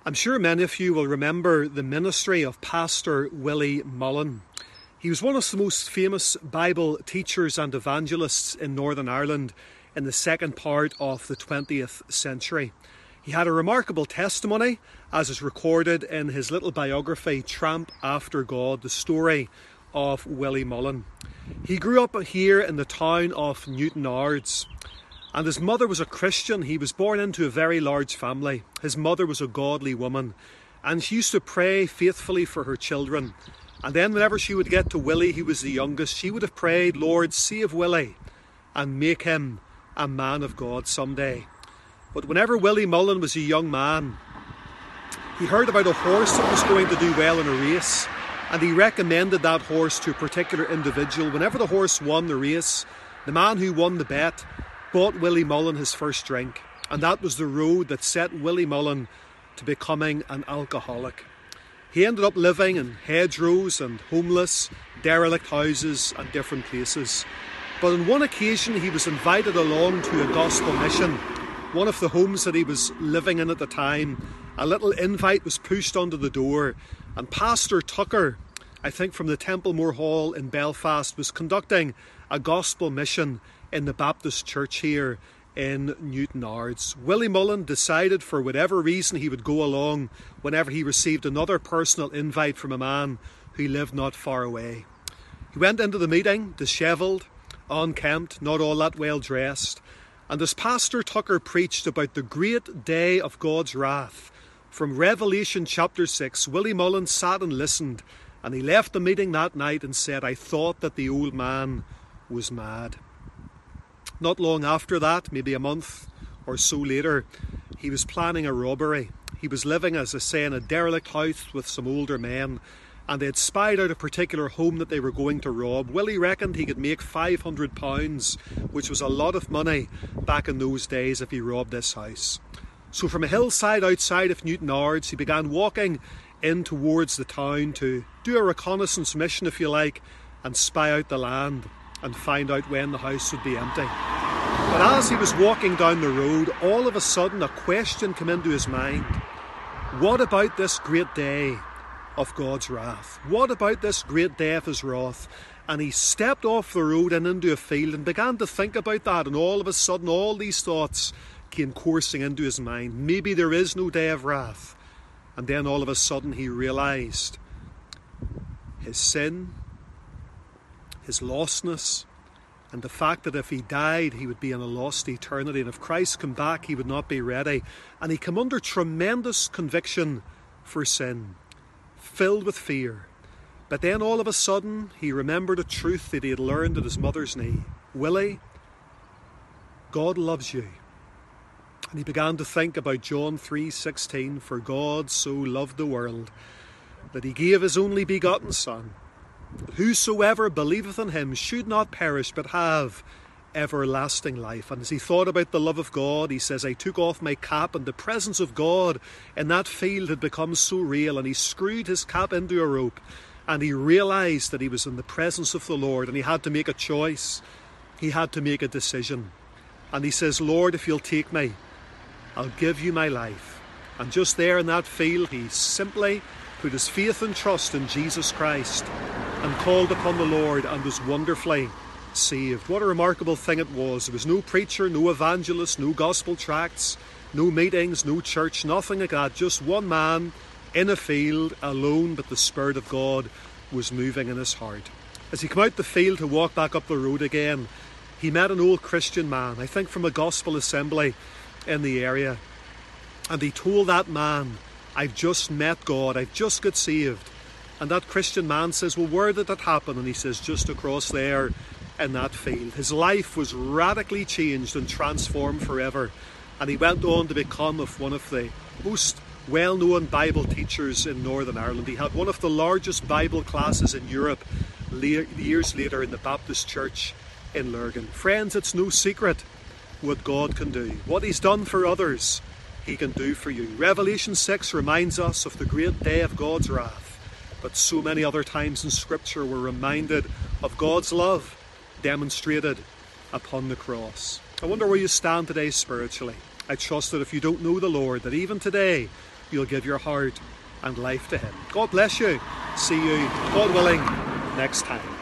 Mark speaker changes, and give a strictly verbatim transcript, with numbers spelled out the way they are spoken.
Speaker 1: I'm sure many of you will remember the ministry of Pastor Willie Mullen. He was one of the most famous Bible teachers and evangelists in Northern Ireland in the second part of the twentieth century. He had a remarkable testimony, as is recorded in his little biography, Tramp After God, the story of Willie Mullen. He grew up here in the town of Newtownards, and his mother was a Christian. He was born into a very large family. His mother was a godly woman, and she used to pray faithfully for her children. And then whenever she would get to Willie, he was the youngest, she would have prayed, "Lord, save Willie and make him a man of God someday." But whenever Willie Mullen was a young man, he heard about a horse that was going to do well in a race, and he recommended that horse to a particular individual. Whenever the horse won the race, the man who won the bet bought Willie Mullen his first drink, and that was the road that set Willie Mullen to becoming an alcoholic. He ended up living in hedgerows and homeless, derelict houses and different places. But on one occasion he was invited along to a gospel mission. One of the homes that he was living in at the time, a little invite was pushed onto the door, and Pastor Tucker, I think from the Templemore Hall in Belfast, was conducting a gospel mission in the Baptist church here in Newtownards. Willie Mullen decided, for whatever reason, he would go along whenever he received another personal invite from a man who lived not far away. He went into the meeting, dishevelled, unkempt, not all that well dressed, and as Pastor Tucker preached about the great day of God's wrath from Revelation chapter six, Willie Mullen sat and listened, and he left the meeting that night and said, "I thought that the old man was mad." Not long after that, maybe a month or so later, he was planning a robbery. He was living, as I say, in a derelict house with some older men, and they had spied out a particular home that they were going to rob. Willie reckoned he could make five hundred pounds, which was a lot of money back in those days if he robbed this house. So from a hillside outside of Newtownards, he began walking in towards the town to do a reconnaissance mission, if you like, and spy out the land and find out when the house would be empty. But as he was walking down the road, all of a sudden a question came into his mind. What about this great day of God's wrath? What about this great day of his wrath? And he stepped off the road and into a field and began to think about that, and all of a sudden all these thoughts came coursing into his mind. Maybe there is no day of wrath. And then all of a sudden he realised his sin, his lostness, and the fact that if he died, he would be in a lost eternity, and if Christ came back, he would not be ready. And he came under tremendous conviction for sin, filled with fear. But then all of a sudden, he remembered a truth that he had learned at his mother's knee. Willie, God loves you. And he began to think about John three sixteen, "For God so loved the world, that he gave his only begotten Son, that whosoever believeth in him should not perish but have everlasting life." And as he thought about the love of God, he says, "I took off my cap, and the presence of God in that field had become so real." And he screwed his cap into a rope, and he realised that he was in the presence of the Lord, and he had to make a choice. He had to make a decision. And he says, "Lord, if you'll take me, I'll give you my life." And just there in that field, he simply put his faith and trust in Jesus Christ and called upon the Lord and was wonderfully saved. What a remarkable thing it was. There was no preacher, no evangelist, no gospel tracts, no meetings, no church, nothing like that. Just one man in a field alone, but the Spirit of God was moving in his heart. As he came out the field to walk back up the road again, he met an old Christian man, I think from a gospel assembly in the area. And he told that man, "I've just met God, I've just got saved." And that Christian man says, "Well, where did that happen?" And he says, "Just across there in that field." His life was radically changed and transformed forever. And he went on to become of one of the most well-known Bible teachers in Northern Ireland. He had one of the largest Bible classes in Europe years later in the Baptist church in Lurgan. Friends, it's no secret what God can do. What he's done for others, he can do for you. Revelation six reminds us of the great day of God's wrath, but so many other times in Scripture we're reminded of God's love demonstrated upon the cross. I wonder where you stand today spiritually. I trust that if you don't know the Lord, that even today you'll give your heart and life to him. God bless you. See you, God willing, next time.